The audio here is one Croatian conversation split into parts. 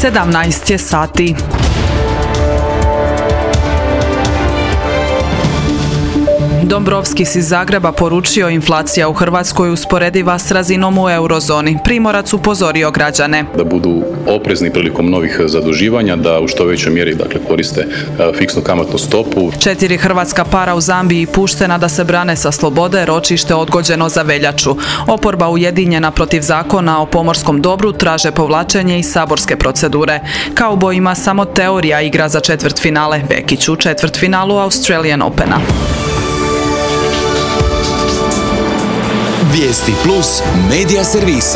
17 je sati. Dombrovskis iz Zagreba poručio inflacija u Hrvatskoj usporediva s razinom u eurozoni. Primorac upozorio građane da budu oprezni prilikom novih zaduživanja, da u što većoj mjeri koriste fiksnu kamatnu stopu. 4 hrvatska para u Zambiji puštena da se brane sa slobode, ročište odgođeno za veljaču. Oporba ujedinjena protiv zakona o pomorskom dobru traže povlačenje iz saborske procedure. Kaubojima samo teorija igra za četvrtfinale, Vekić u četvrtfinalu Australian Opena. Vijesti plus medija servisa.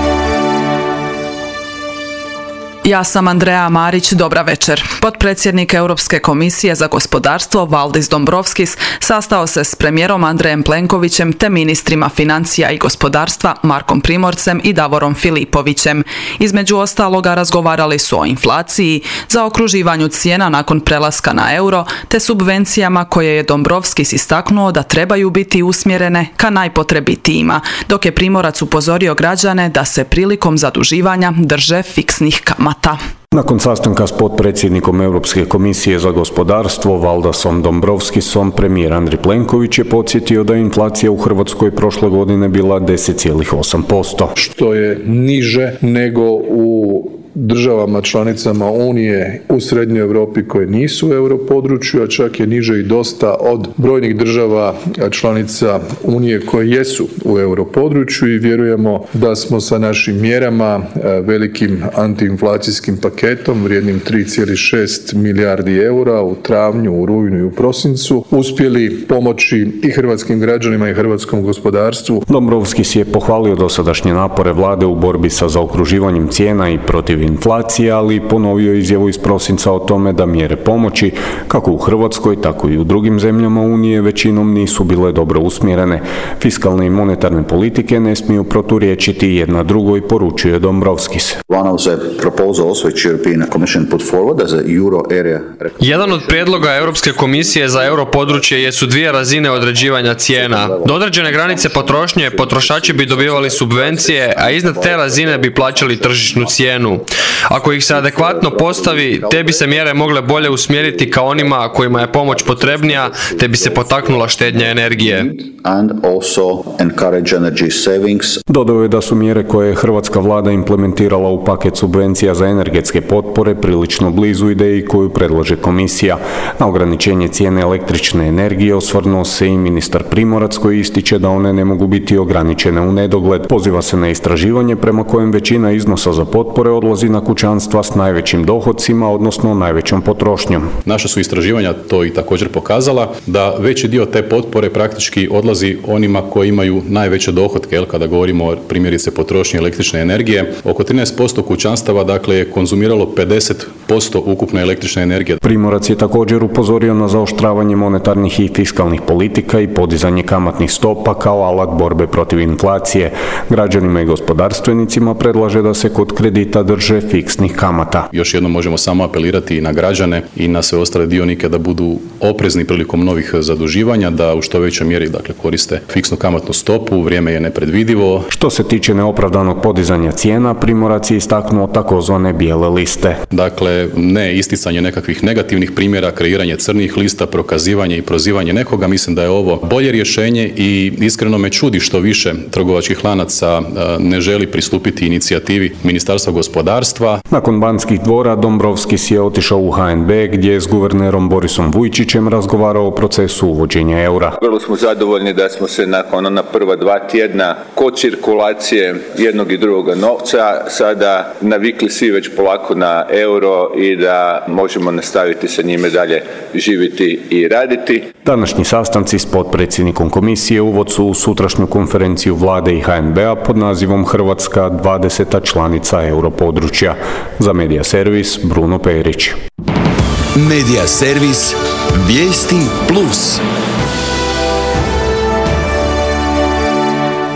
Ja sam Andreja Marić, dobra večer. Potpredsjednik Europske komisije za gospodarstvo Valdis Dombrovskis sastao se s premijerom Andrejem Plenkovićem te ministrima financija i gospodarstva Markom Primorcem i Davorom Filipovićem. Između ostaloga razgovarali su o inflaciji, zaokruživanju cijena nakon prelaska na euro te subvencijama koje je Dombrovskis istaknuo da trebaju biti usmjerene ka najpotrebitijima, dok je Primorac upozorio građane da se prilikom zaduživanja drže fiksnih kamata. Nakon sastanka s potpredsjednikom Europske komisije za gospodarstvo Valdisom Dombrovskisom, premijer Andrej Plenković je podsjetio da je inflacija u Hrvatskoj prošle godine bila 10,8%. Što je niže nego u državama članicama Unije u Srednjoj Europi koje nisu u europodručju, a čak je niže i dosta od brojnih država članica Unije koje jesu u europodručju i vjerujemo da smo sa našim mjerama, velikim antiinflacijskim paketom vrijednim 3,6 milijardi eura u travnju, u rujnu i u prosincu uspjeli pomoći i hrvatskim građanima i hrvatskom gospodarstvu. Dombrovskis je pohvalio dosadašnje napore vlade u borbi sa zaokruživanjem cijena i protiv inflacije, ali ponovio izjavu iz prosinca o tome da mjere pomoći, kako u Hrvatskoj, tako i u drugim zemljama Unije, većinom nisu bile dobro usmjerene. Fiskalne i monetarne politike ne smiju proturječiti jedna drugoj, poručuje Dombrovskis. Jedan od prijedloga Europske komisije za europodručje jesu 2 razine određivanja cijena. Do određene granice potrošnje potrošači bi dobivali subvencije, a iznad te razine bi plaćali tržišnu cijenu. Ako ih se adekvatno postavi, te bi se mjere mogle bolje usmjeriti ka onima kojima je pomoć potrebnija, te bi se potaknula štednja energije. Dodao je da su mjere koje je hrvatska vlada implementirala u paket subvencija za energetske potpore prilično blizu ideji koju predlaže komisija. Na ograničenje cijene električne energije osvrnuo se i ministar Primorac koji ističe da one ne mogu biti ograničene u nedogled. Poziva se na istraživanje prema kojem većina iznosa za potpore odlazi na kućanstva s najvećim dohocima, odnosno najvećom potrošnjom. Naša su istraživanja to i također pokazala da veći dio te potpore praktički odlazi onima koji imaju najveće dohotke, kada govorimo o primjerice potrošnji električne energije. Oko 13% kućanstava je konzumiralo 50% ukupne električne energije. Primorac je također upozorio na zaoštravanje monetarnih i fiskalnih politika i podizanje kamatnih stopa kao alat borbe protiv inflacije. Građanima i gospodarstvenicima predlaže da se kod kredita drže fiksnih kamata. Još jednom možemo samo apelirati i na građane i na sve ostale dionike da budu oprezni prilikom novih zaduživanja, da u što većoj mjeri koriste fiksnu kamatnu stopu, vrijeme je nepredvidivo. Što se tiče neopravdanog podizanja cijena, Primorac je istaknuo takozvane bijele liste. Ne isticanje nekakvih negativnih primjera, kreiranje crnih lista, prokazivanje i prozivanje nekoga, mislim da je ovo bolje rješenje i iskreno me čudi što više trgovačkih lanaca ne želi pristupiti inicijativi Ministarstva gospodarstva. Nakon Banskih dvora, Dombrovskis je otišao u HNB gdje je s guvernerom Borisom Vujčićem razgovarao o procesu uvođenja eura. Vrlo smo zadovoljni da smo se nakon ona prva 2 tjedna kod cirkulacije jednog i drugoga novca sada navikli svi već polako na euro i da možemo nastaviti sa njime dalje živjeti i raditi. Današnji sastanci s potpredsjednikom komisije uvod su u sutrašnju konferenciju vlade i HNB-a pod nazivom Hrvatska 20. članica europodručja. Za Medija servis Bruno Perić. Medija servis Vijesti plus.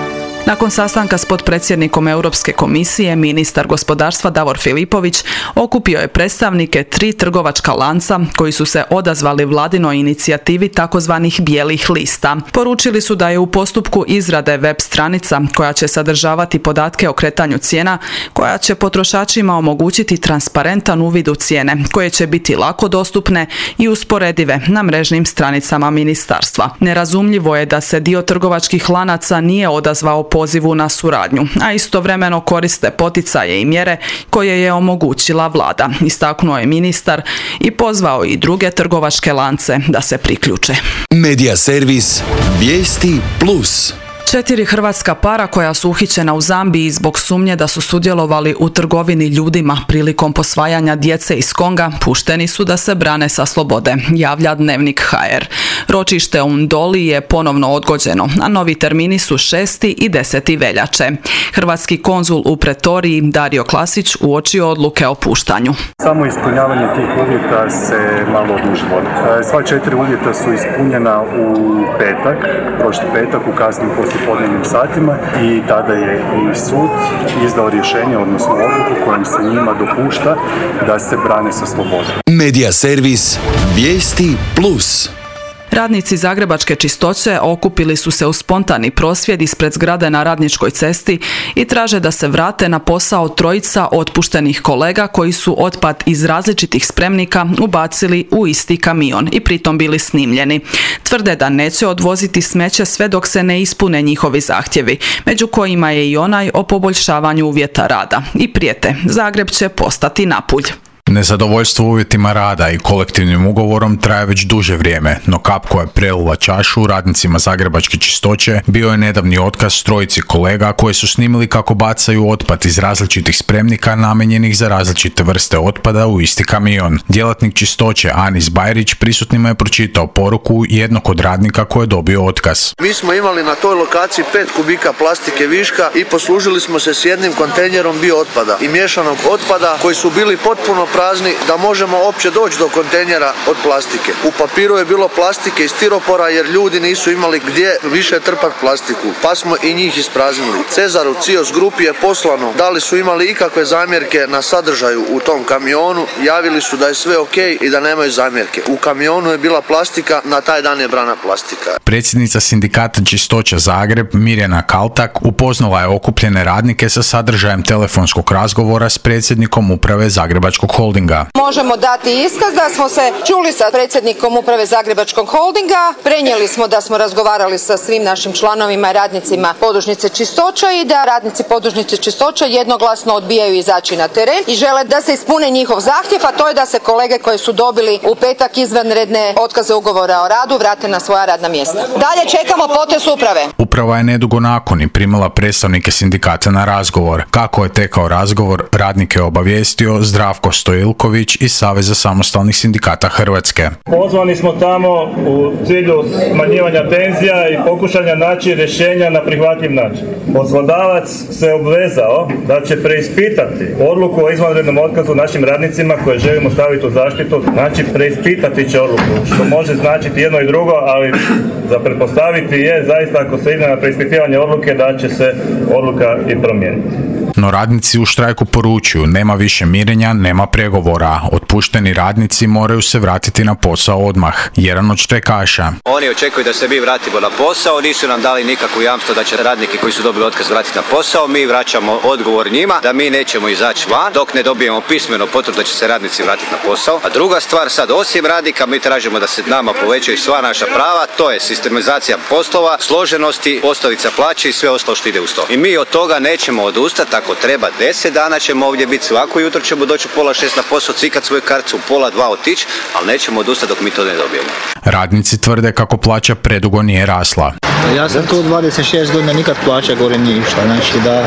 Nakon sastanka s potpredsjednikom Europske komisije, ministar gospodarstva Davor Filipović okupio je predstavnike 3 trgovačka lanca koji su se odazvali vladinoj inicijativi takozvanih bijelih lista. Poručili su da je u postupku izrade web stranica koja će sadržavati podatke o kretanju cijena, koja će potrošačima omogućiti transparentan uvid u cijene, koje će biti lako dostupne i usporedive na mrežnim stranicama ministarstva. Nerazumljivo je da se dio trgovačkih lanaca nije odazvao pozivu na suradnju, a istovremeno koriste poticaje i mjere koje je omogućila vlada, istaknuo je ministar i pozvao i druge trgovačke lance da se priključe. Medija servis Vijesti Plus. 4 hrvatska para koja su uhićena u Zambiji zbog sumnje da su sudjelovali u trgovini ljudima prilikom posvajanja djece iz Konga pušteni su da se brane sa slobode, javlja Dnevnik HR. Ročište u Ndoli je ponovno odgođeno, a novi termini su 6. i 10. veljače. Hrvatski konzul u Pretoriji Dario Klasić uočio odluke o puštanju. Samo ispunjavanje tih uvjeta se malo odužilo. Sva 4 uvjeta su ispunjena u petak, prošli petak u kasnim poslijepodnevnim satima i tada je i sud izdao rješenje, odnosno odluku kojom se njima dopušta da se brane sa slobode. Medija servis Vijesti Plus. Radnici Zagrebačke čistoće okupili su se u spontani prosvjed ispred zgrade na Radničkoj cesti i traže da se vrate na posao 3 otpuštenih kolega koji su otpad iz različitih spremnika ubacili u isti kamion i pritom bili snimljeni. Tvrde da neće odvoziti smeće sve dok se ne ispune njihovi zahtjevi, među kojima je i onaj o poboljšavanju uvjeta rada. I prijete, Zagreb će postati Napulj. Nezadovoljstvo uvjetima rada i kolektivnim ugovorom traje već duže vrijeme, no kap koja je prelila čašu radnicima Zagrebačke čistoće bio je nedavni otkaz 3 kolega koji su snimili kako bacaju otpad iz različitih spremnika namijenjenih za različite vrste otpada u isti kamion. Djelatnik čistoće Anis Bajrić prisutnima je pročitao poruku jednog od radnika koji je dobio otkaz. Mi smo imali na toj lokaciji 5 kubika plastike viška i poslužili smo se s jednim kontejnerom bio otpada i miješanog otpada koji su bili potpuno prazni da možemo uopće doći do kontejnera od plastike. U papiru je bilo plastike i stiropora jer ljudi nisu imali gdje više trpati plastiku, pa smo i njih ispraznili. Cezaru Cios grupi je poslano da li su imali ikakve zamjerke na sadržaju u tom kamionu, javili su da je sve ok i da nemaju zamjerke. U kamionu je bila plastika, na taj dan je brana plastika. Predsjednica sindikata Čistoća Zagreb Mirjana Kaltak upoznala je okupljene radnike sa sadržajem telefonskog razgovora s predsjednikom uprave Zagrebačkog holdinga. Možemo dati iskaz da smo se čuli sa predsjednikom uprave Zagrebačkog holdinga, prenijeli smo da smo razgovarali sa svim našim članovima i radnicima podružnice Čistoća i da radnici podružnice Čistoća jednoglasno odbijaju izaći na teren i žele da se ispune njihov zahtjev, a to je da se kolege koji su dobili u petak izvanredne otkaze ugovora o radu vrate na svoja radna mjesta. Dalje čekamo potez uprave. Uprava je nedugo nakon i primila predstavnike sindikata na razgovor. Kako je tekao razgovor, radnike je obavijestio Zdravko Stojilković iz Saveza samostalnih sindikata Hrvatske. Pozvani smo tamo u cilju smanjivanja tenzija i pokušanja naći rješenja na prihvatljiv način. Poslodavac se obvezao da će preispitati odluku o izvanrednom otkazu našim radnicima koje želimo staviti u zaštitu. Znači preispitati će odluku, što može značiti jedno i drugo, ali za pretpostaviti je zaista ako se ide na preispitivanje odluke da će se odluka i promijeniti. No radnici u štrajku poručuju, nema više mirenja, nema pregovora. Otpušteni radnici moraju se vratiti na posao odmah. Jedan od štrajkaša. Oni očekuju da se mi vratimo na posao, nisu nam dali nikakvu jamstvo da će radniki koji su dobili otkaz vratiti na posao. Mi vraćamo odgovor njima da mi nećemo izaći van dok ne dobijemo pismeno potvrdu da će se radnici vratiti na posao. A druga stvar, sad osim radnika mi tražimo da se nama povećaju sva naša prava, to je sistematizacija poslova, složenosti, osnovica plaće i sve ostalo što ide uz to. I mi od toga nećemo odustati. Ako treba 10 dana ćemo ovdje biti, svako jutro ćemo doći u 5:30 na posao, cikat svoju karticu, u 1:30 otići, ali nećemo odustati dok mi to ne dobijemo. Radnici tvrde kako plaća predugo nije rasla. Ja sam tu 26 godina, nikad plaća gore nije išla, znači da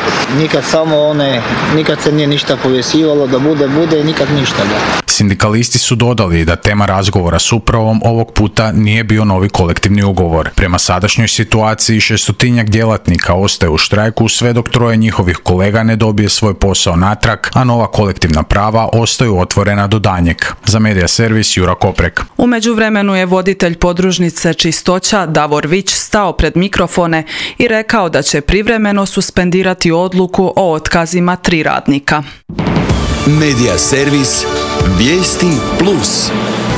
nikad se nije ništa povjesivalo, da bude i nikad ništa. Da. Sindikalisti su dodali da tema razgovora s upravom ovog puta nije bio novi kolektivni ugovor. Prema sadašnjoj situaciji 600-tinjak djelatnika ostaje u štrajku sve dok 3 njihovih kolega ne dobije svoj posao natrag, a nova kolektivna prava ostaju otvorena do danjeg. Za Medija servis Jura Koprek. U međuvremenu je voditelj podružnice Čistoća Davor Vić stao pred pred mikrofone i rekao da će privremeno suspendirati odluku o otkazima 3 radnika. Medija servis Vijesti Plus.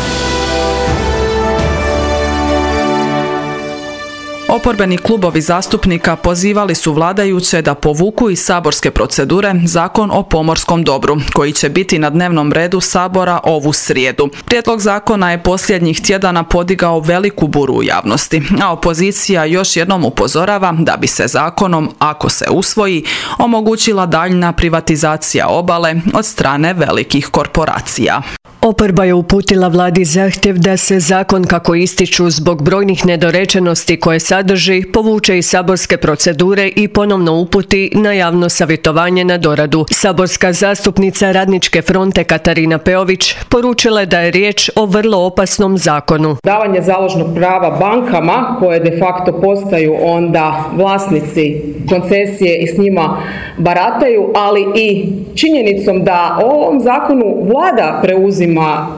Oporbeni klubovi zastupnika pozivali su vladajuće da povuku iz saborske procedure Zakon o pomorskom dobru, koji će biti na dnevnom redu Sabora ovu srijedu. Prijedlog zakona je posljednjih tjedana podigao veliku buru u javnosti, a opozicija još jednom upozorava da bi se zakonom, ako se usvoji, omogućila daljna privatizacija obale od strane velikih korporacija. Oporba je uputila vladi zahtjev da se zakon, kako ističu zbog brojnih nedorečenosti koje sadrži, povuče iz saborske procedure i ponovno uputi na javno savjetovanje na doradu. Saborska zastupnica Radničke fronte Katarina Peović poručila je da je riječ o vrlo opasnom zakonu. Davanje založnog prava bankama, koje de facto postaju onda vlasnici koncesije i s njima barataju, ali i činjenicom da ovom zakonu vlada preuzima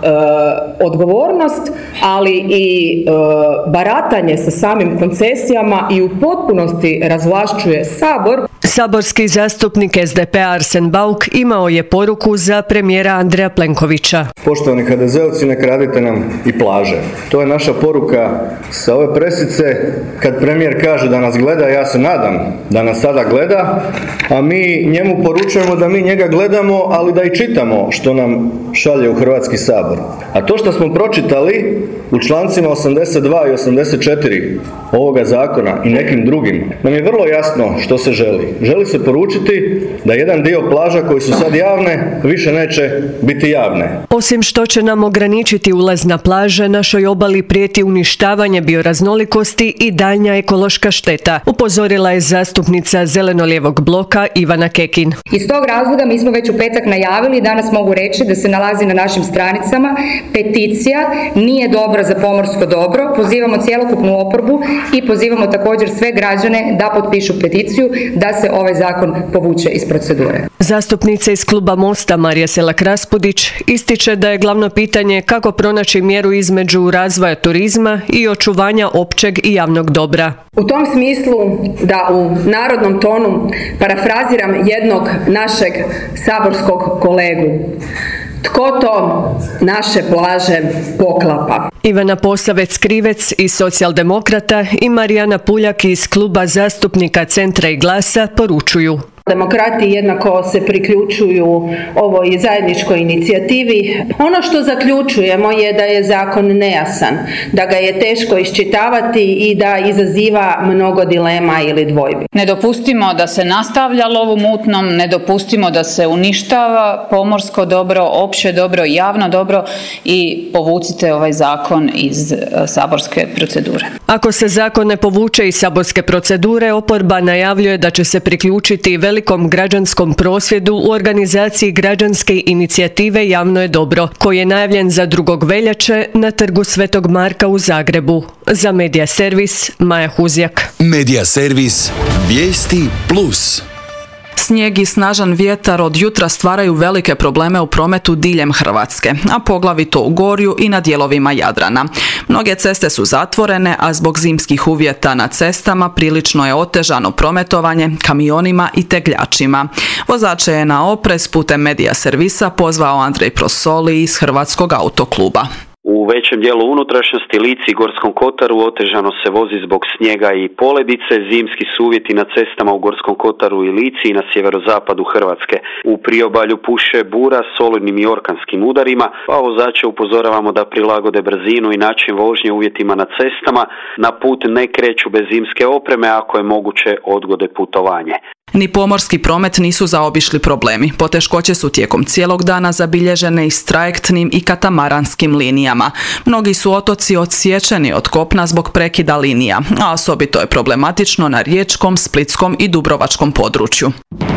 odgovornost, ali i baratanje sa samim koncesijama i u potpunosti razvlašćuje Sabor. Saborski zastupnik SDP-a Arsen Bauk imao je poruku za premijera Andreja Plenkovića. Poštovani HDZ-ovci, ne kradite nam i plaže. To je naša poruka sa ove presice. Kad premijer kaže da nas gleda, ja se nadam da nas sada gleda, a mi njemu poručujemo da mi njega gledamo, ali da i čitamo što nam šalje u Hrvatski sabor. A to što smo pročitali u člancima 82 i 84 ovoga zakona i nekim drugim, nam je vrlo jasno što se želi. Želi se poručiti da jedan dio plaža koji su sad javne više neće biti javne. Osim što će nam ograničiti ulaz na plaže, našoj obali prijeti uništavanje bioraznolikosti i daljnja ekološka šteta, upozorila je zastupnica Zeleno-lijevog bloka Ivana Kekin. Iz tog razloga mi smo već u petak najavili, danas mogu reći da se nalazi na našim stranicama peticija Nije dobro za pomorsko dobro. Pozivamo cjelokupnu oporbu i pozivamo također sve građane da potpišu peticiju da se ovaj zakon povuče iz procedure. Zastupnica iz kluba Mosta Marija Selak-Raspudić ističe da je glavno pitanje kako pronaći mjeru između razvoja turizma i očuvanja općeg i javnog dobra. U tom smislu da u narodnom tonu parafraziram jednog našeg saborskog kolegu. Tko to naše plaže poklapa? Ivana Posavec-Krivec iz Socijaldemokrata i Marijana Puljak iz kluba zastupnika Centra i Glasa poručuju. Demokrati jednako se priključuju ovoj zajedničkoj inicijativi. Ono što zaključujemo je da je zakon nejasan, da ga je teško iščitavati i da izaziva mnogo dilema ili dvojbi. Ne dopustimo da se nastavlja lov u mutnom, ne dopustimo da se uništava pomorsko dobro, opće dobro, javno dobro i povucite ovaj zakon iz saborske procedure. Ako se zakon ne povuče iz saborske procedure, oporba najavljuje da će se priključiti velikom građanskom prosvjedu u organizaciji građanske inicijative Javno je dobro, koji je najavljen za 2. veljače na Trgu Svetog Marka u Zagrebu. Za Medija servis Maja Huzjak. Medija servis Vijesti Plus. Snijeg i snažan vjetar od jutra stvaraju velike probleme u prometu diljem Hrvatske, a poglavito u Gorju i na dijelovima Jadrana. Mnoge ceste su zatvorene, a zbog zimskih uvjeta na cestama prilično je otežano prometovanje kamionima i tegljačima. Vozače je na oprez putem Medija servisa pozvao Andrej Prosoli iz Hrvatskog autokluba. U većem dijelu unutrašnjosti, Lici i Gorskom kotaru otežano se vozi zbog snijega i poledice. Zimski su uvjeti na cestama u Gorskom kotaru i Lici i na sjeverozapadu Hrvatske. U priobalju puše bura s olujnim i orkanskim udarima, a vozače upozoravamo da prilagode brzinu i način vožnje uvjetima na cestama. Na put ne kreću bez zimske opreme, ako je moguće odgode putovanje. Ni pomorski promet nisu zaobišli problemi. Poteškoće su tijekom cijelog dana zabilježene i s trajektnim i katamaranskim linijama. Mnogi su otoci odsječeni od kopna zbog prekida linija, a osobito je problematično na riječkom, splitskom i dubrovačkom području.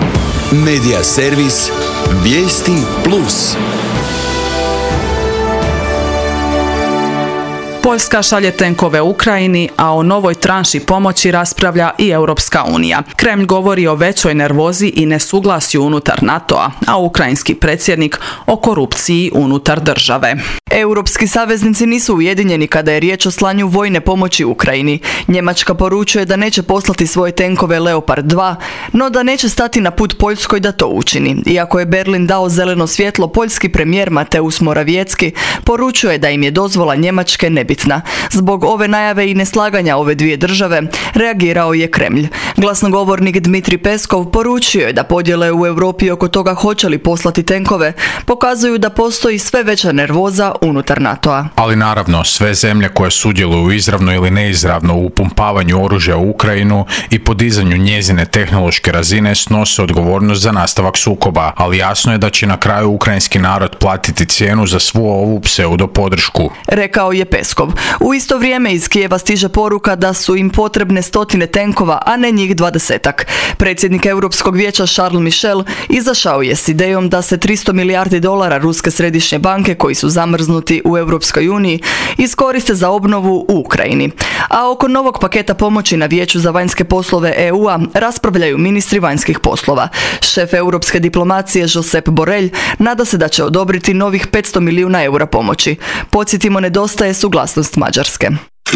Medija servis Vijesti Plus. Poljska šalje tenkove Ukrajini, a o novoj tranši pomoći raspravlja i Europska unija. Kremlj govori o većoj nervozi i nesuglasju unutar NATO-a, a ukrajinski predsjednik o korupciji unutar države. Europski saveznici nisu ujedinjeni kada je riječ o slanju vojne pomoći Ukrajini. Njemačka poručuje da neće poslati svoje tenkove Leopard 2, no da neće stati na put Poljskoj da to učini. Iako je Berlin dao zeleno svjetlo, poljski premijer Mateusz Morawiecki poručuje da im je dozvola Njemačke nebitna. Zbog ove najave i neslaganja ove dvije države reagirao je Kremlj. Glasnogovornik Dmitri Peskov poručio je da podjele u Europi oko toga hoće li poslati tenkove pokazuju da postoji sve veća nervoza unutar NATO-a. Ali naravno, sve zemlje koje sudjeluju izravno ili neizravno u upumpavanju oružja u Ukrajinu i podizanju njezine tehnološke razine snose odgovornost za nastavak sukoba, ali jasno je da će na kraju ukrajinski narod platiti cijenu za svu ovu pseudo podršku. Rekao je Peskov. U isto vrijeme iz Kijeva stiže poruka da su im potrebne stotine tenkova, a ne njih 20-ak. Predsjednik Europskog vijeća Charles Michel izašao je s idejom da se 300 milijardi dolara Ruske središnje banke koji su zamrznuti u Europskoj uniji iskoriste za obnovu u Ukrajini. A oko novog paketa pomoći na Vijeću za vanjske poslove EU-a raspravljaju ministri vanjskih poslova. Šef europske diplomacije Josep Borrell nada se da će odobriti novih 500 milijuna eura pomoći. Podsjetimo, nedostaje suglasnost Mađarske.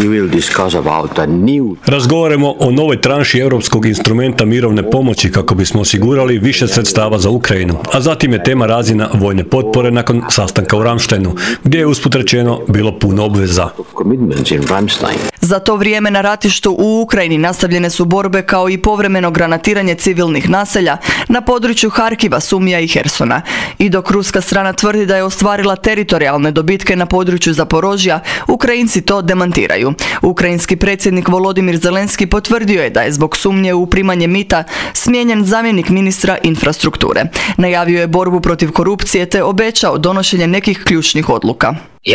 Razgovaramo o novoj tranši europskog instrumenta mirovne pomoći kako bismo osigurali više sredstava za Ukrajinu, a zatim je tema razina vojne potpore nakon sastanka u Ramsteinu, gdje je usput rečeno bilo puno obveza. Za to vrijeme na ratištu u Ukrajini nastavljene su borbe kao i povremeno granatiranje civilnih naselja na području Harkiva, Sumija i Hersona. I dok ruska strana tvrdi da je ostvarila teritorijalne dobitke na području Zaporožja, Ukrajinci to demantiraju. Ukrajinski predsjednik Volodimir Zelenski potvrdio je da je zbog sumnje u primanje mita smijenjen zamjenik ministra infrastrukture. Najavio je borbu protiv korupcije te obećao donošenje nekih ključnih odluka.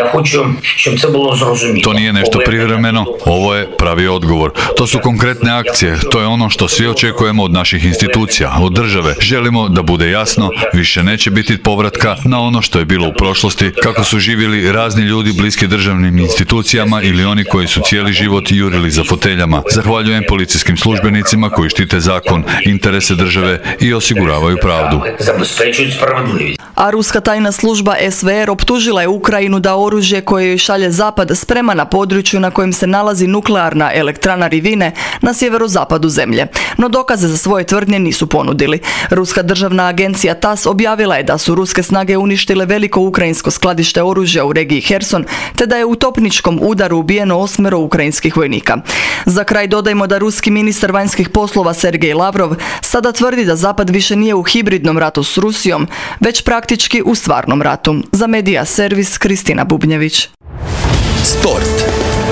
To nije nešto privremeno, ovo je pravi odgovor. To su konkretne akcije, to je ono što svi očekujemo od naših institucija, od države. Želimo da bude jasno, više neće biti povratka na ono što je bilo u prošlosti, kako su živjeli razni ljudi bliski državnim institucijama ili oni koji su cijeli život jurili za foteljama. Zahvaljujem policijskim službenicima koji štite zakon, interese države i osiguravaju pravdu. A ruska tajna služba SVR optužila je Ukrajinu da oružje koje joj šalje Zapad sprema na području na kojem se nalazi nuklearna elektrana Rivine na sjeverozapadu zemlje. No dokaze za svoje tvrdnje nisu ponudili. Ruska državna agencija TASS objavila je da su ruske snage uništile veliko ukrajinsko skladište oružja u regiji Herson, te da je u topničkom udaru ubijeno 8 ukrajinskih vojnika. Za kraj dodajmo da ruski ministar vanjskih poslova Sergej Lavrov sada tvrdi da Zapad više nije u hibridnom ratu s Rusijom, već praktički u stvarnom ratu. Za Medija servis Kristina Bubnjević. Sport.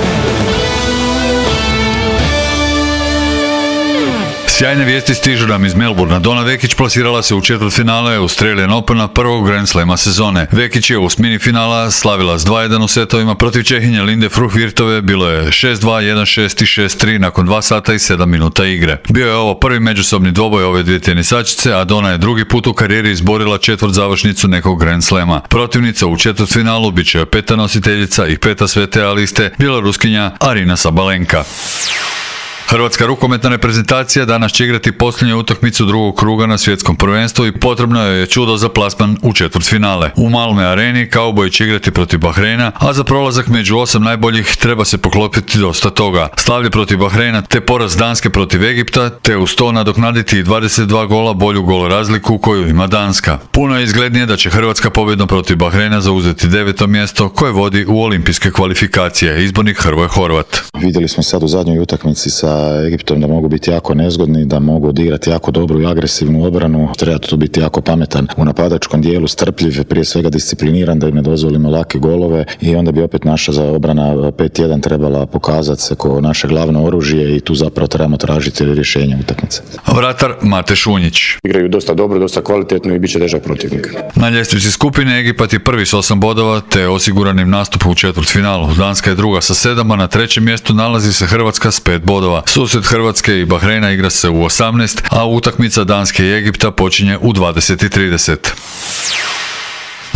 Sjajne vijesti stižu nam iz Melbourna. Donna Vekić plasirala se u četvrtfinale Australian Opena prvog Grand Slama sezone. Vekić je u osmini finala slavila s 2-1 u setovima protiv Čehinje Linde Fruhvirtove. Bilo je 6-2, 1-6 i 6-3 nakon 2 sata i 7 minuta igre. Bio je ovo prvi međusobni dvoboj ove dvije tenisačice, a Donna je drugi put u karijeri izborila četvrt završnicu nekog Grand Slama. Protivnica u četvrtfinalu bit će peta nositeljica i peta svete A liste, bjeloruskinja Arina Sabalenka. Hrvatska rukometna reprezentacija danas će igrati posljednju utakmicu drugog kruga na svjetskom prvenstvu i potrebno je čudo za plasman u četvrtfinale. U Malme areni Kauboji će igrati protiv Bahreina, a za prolazak među 8 najboljih treba se poklopiti dosta toga. Slavlje protiv Bahreina te poraz Danske protiv Egipta, te uz to nadoknaditi i 22 gola bolju gol razliku koju ima Danska. Puno je izglednije da će Hrvatska pobjedom protiv Bahreina zauzeti 9. mjesto koje vodi u olimpijske kvalifikacije. Izbornik Hrvoje Horvat. Vidjeli smo sad u zadnjoj utakmici sa Egiptom da mogu biti jako nezgodni, da mogu odigrati jako dobru i agresivnu obranu. Treba tu biti jako pametan u napadačkom dijelu, strpljiv, prije svega discipliniran da im ne dozvolimo lake golove i onda bi opet naša za obrana 5-1 trebala pokazati se kao naše glavno oružje i tu zapravo trebamo tražiti rješenje utakmice. Vratar Mate Šunjić. Igraju dosta dobro, dosta kvalitetno i bit će težak protivnik. Na ljestvici skupine Egipat je prvi s 8 bodova te osiguranim nastupom u četvrtfinalu. Danska je druga sa 7, a na trećem mjestu nalazi se Hrvatska s 5 bodova. Susret Hrvatske i Bahreina igra se u 18, a utakmica Danske i Egipta počinje u 20:30.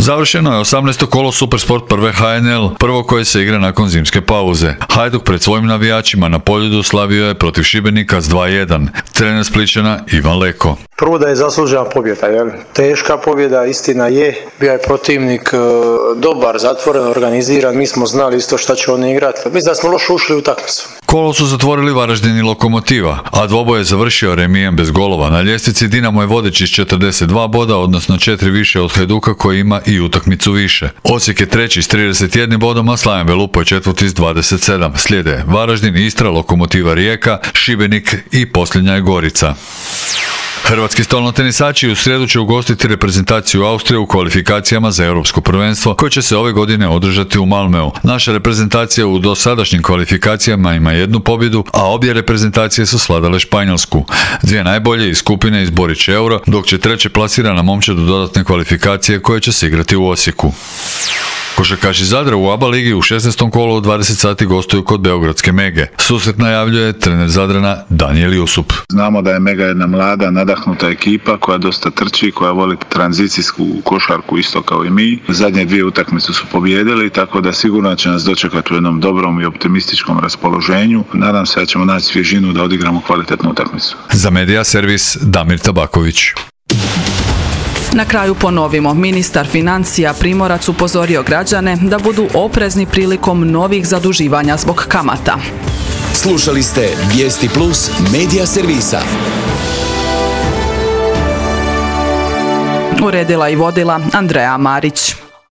Završeno je 18. kolo Supersport prve HNL, prvo koje se igra nakon zimske pauze. Hajduk pred svojim navijačima na Poljudu slavio je protiv Šibenika s 2:1. Trener Splićana Ivan Leko. Prvo da je zaslužena pobjeda, teška pobjeda, istina je, bio je protivnik dobar, zatvoren, organiziran, mi smo znali isto šta će oni igrati, mislim da smo loše ušli u utakmicu. Kolo su zatvorili Varaždin i Lokomotiva, a dvoboj je završio remijem bez golova. Na ljestvici Dinamo je vodeći s 42 boda, odnosno 4 više od Hajduka koji ima i utakmicu više. Osijek je treći s 31 bodom, a Slaven Belupo je četvrti s 27. Slijede Varaždin, Istra, Lokomotiva, Rijeka, Šibenik i posljednja je Gorica. Hrvatski stolnotenisači u srijedu će ugostiti reprezentaciju Austrije u kvalifikacijama za Europsko prvenstvo koje će se ove godine održati u Malmeu. Naša reprezentacija u dosadašnjim kvalifikacijama ima 1 pobjedu, a obje reprezentacije su svladale Španjolsku. 2 najbolje iz skupine izborit će Euro, dok će 3. plasirana momčad u dodatne kvalifikacije koje će se igrati u Osijeku. Košarkaši Zadra u ABA ligi u 16. kolu u 20 sati gostuju kod beogradske Mege. Susret najavljuje trener Zadrana Danijel Jusup. Znamo da je Mega jedna mlada, nadahnuta ekipa koja dosta trči, koja voli tranzicijsku košarku isto kao i mi. Zadnje 2 utakmice su pobijedili, tako da sigurno će nas dočekati u jednom dobrom i optimističkom raspoloženju. Nadam se da ćemo naći svježinu da odigramo kvalitetnu utakmicu. Za Medija servis Damir Tabaković. Na kraju ponovimo, ministar financija Primorac upozorio građane da budu oprezni prilikom novih zaduživanja zbog kamata. Slušali ste Vijesti Plus Medija servisa. Uredila i vodila Andreja Marić.